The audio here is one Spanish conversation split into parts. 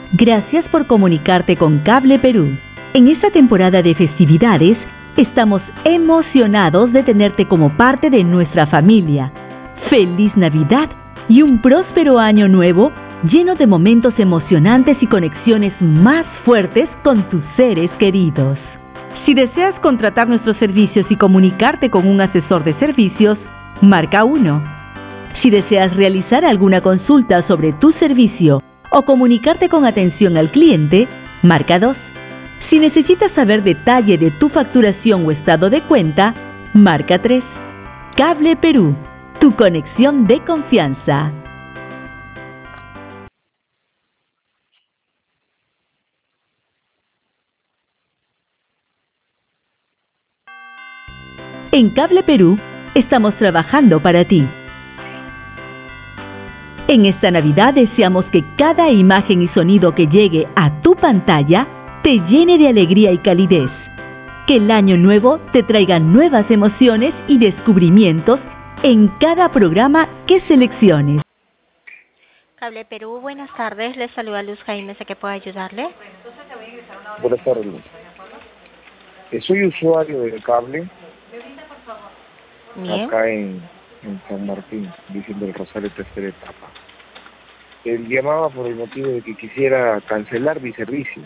Gracias por comunicarte con Cable Perú. En esta temporada de festividades, estamos emocionados de tenerte como parte de nuestra familia. ¡Feliz Navidad y un próspero año nuevo lleno de momentos emocionantes y conexiones más fuertes con tus seres queridos! Si deseas contratar nuestros servicios y comunicarte con un asesor de servicios, marca 1. Si deseas realizar alguna consulta sobre tu servicio o comunicarte con atención al cliente, marca 2. Si necesitas saber detalle de tu facturación o estado de cuenta, marca 3. Cable Perú, tu conexión de confianza. En Cable Perú, estamos trabajando para ti. En esta Navidad deseamos que cada imagen y sonido que llegue a tu pantalla te llene de alegría y calidez. Que el año nuevo te traiga nuevas emociones y descubrimientos en cada programa que selecciones. Cable Perú, buenas tardes. Les saluda Luz Jaime, ¿sé que puedo ayudarle? Buenas tardes, Luz. Soy usuario del cable. Bien. Acá en San Martín, Virgen del Rosario, tercera etapa. Él llamaba por el motivo de que quisiera cancelar mi servicio.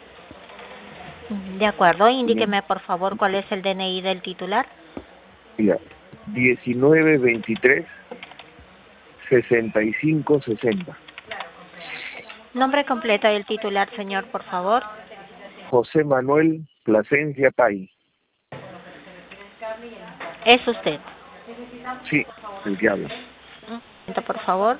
De acuerdo, indíqueme por favor cuál es el DNI del titular. Mira, 1923 65 60. Nombre completo del titular, señor, por favor. José Manuel Plasencia Pay. ¿Es usted? Sí, el que habla. Un momento, por favor.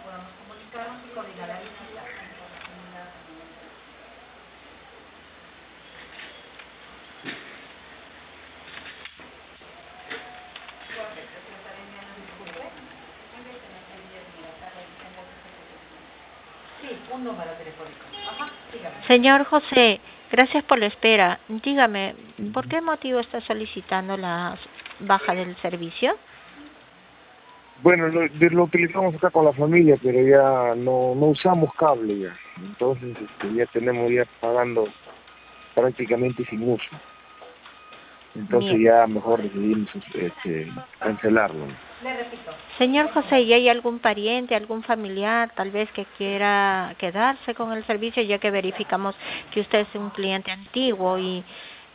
Señor José, gracias por la espera. Dígame, ¿por qué motivo está solicitando la baja del servicio? Bueno, lo utilizamos acá con la familia, pero ya no usamos cable ya. Entonces ya tenemos ya pagando prácticamente sin uso. Entonces Bien. ya mejor decidimos cancelarlo. Señor José, ¿y hay algún pariente, algún familiar tal vez que quiera quedarse con el servicio, ya que verificamos que usted es un cliente antiguo y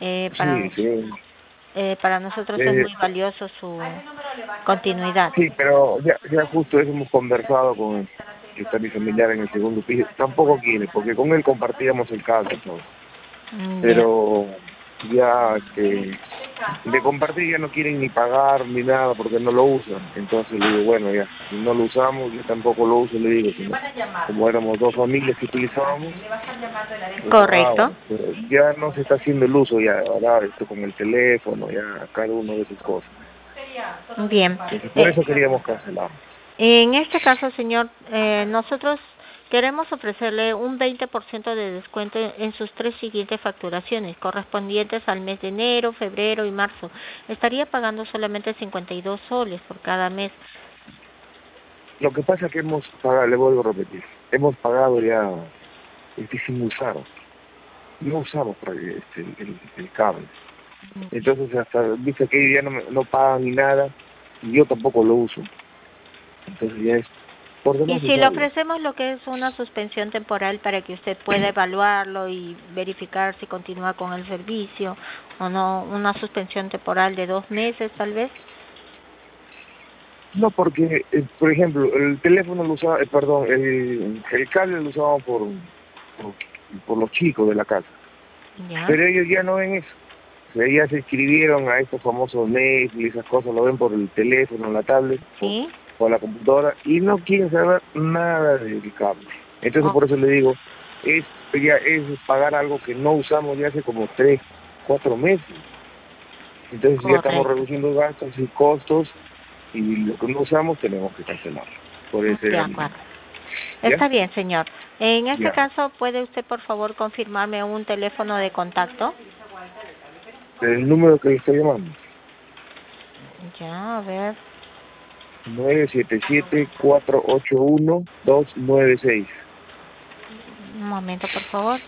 para nosotros es muy valioso su continuidad? Sí, pero ya justo eso hemos conversado con él, que está mi familiar en el segundo piso. Tampoco quiere, porque con él compartíamos el cable todo. Pero ya de compartir ya no quieren ni pagar ni nada porque no lo usan. Entonces le digo, bueno, ya, si no lo usamos, yo tampoco lo uso, le digo, sino, como éramos dos familias que utilizábamos. Correcto. Pero ya no se está haciendo el uso, ya, ahora esto con el teléfono, ya cada uno de sus cosas. Bien. Entonces, por eso queríamos cancelar. En este caso, señor, nosotros queremos ofrecerle un 20% de descuento en sus 3 siguientes facturaciones, correspondientes al mes de enero, febrero y marzo. Estaría pagando solamente 52 soles por cada mes. Lo que pasa es que hemos pagado, le vuelvo a repetir, hemos pagado ya sin usar. No usamos el cable. Entonces hasta dice que ya no pagan ni nada y yo tampoco lo uso. Entonces ya es por demás. Y si le ofrecemos lo que es una suspensión temporal para que usted pueda evaluarlo y verificar si continúa con el servicio o no, una suspensión temporal de 2 meses tal vez. No, porque, por ejemplo, el teléfono lo usaba, el cable lo usábamos por los chicos de la casa. Ya. Pero ellos ya no ven eso. O sea, ya se inscribieron a estos famosos Netflix, esas cosas, lo ven por el teléfono, la tablet, ¿Sí? por la computadora, y no quieren saber nada del cable. Entonces por eso le digo, ya es pagar algo que no usamos ya hace como 3, 4 meses. Entonces ya estamos reduciendo gastos y costos, y lo que no usamos tenemos que cancelarlo. Por eso de acuerdo. Está bien, señor. En este caso, ¿puede usted, por favor, confirmarme un teléfono de contacto? El número que le estoy llamando. Ya, a ver. 977-481-296. momento, por favor.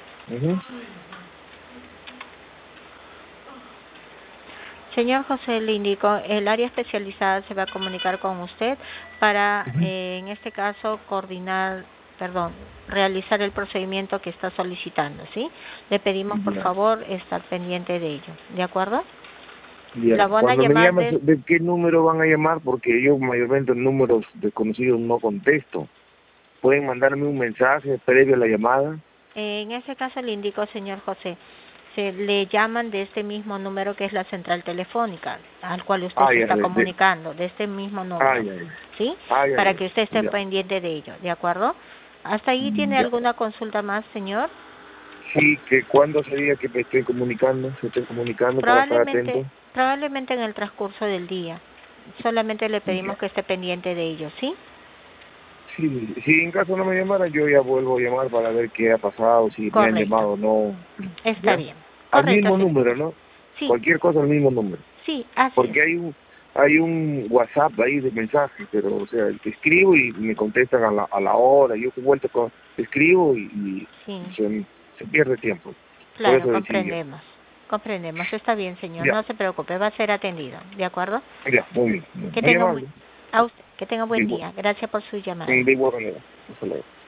Señor José, le indico, el área especializada se va a comunicar con usted para, en este caso, realizar el procedimiento que está solicitando, ¿sí? Le pedimos, por favor, estar pendiente de ello, ¿de acuerdo? La van a llamar ¿de qué número van a llamar? Porque yo mayormente en números desconocidos no contesto. ¿Pueden mandarme un mensaje previo a la llamada? En ese caso le indico, señor José, se le llaman de este mismo número que es la central telefónica, al cual usted se está comunicando, de este mismo número, ¿sí? Para que usted esté pendiente de ello, ¿de acuerdo? ¿Hasta ahí tiene alguna consulta más, señor? Sí, que ¿cuándo sería que me estoy comunicando? ¿Se estoy comunicando para estar atento? Probablemente en el transcurso del día. Solamente le pedimos que esté pendiente de ello, ¿sí? Sí, si en caso no me llamara, yo ya vuelvo a llamar para ver qué ha pasado, si me han llamado o no. Está bien. Al mismo número, ¿no? Sí. Cualquier cosa al mismo número. Sí, así porque hay un WhatsApp ahí de mensajes, pero o sea, te escribo y me contestan a la hora, yo vuelto escribo y se pierde tiempo. Claro, comprendemos, está bien, señor, no se preocupe, va a ser atendido, ¿de acuerdo? Ya, muy bien. Que tenga buen día, gracias por su llamada. De igual manera. Hasta luego.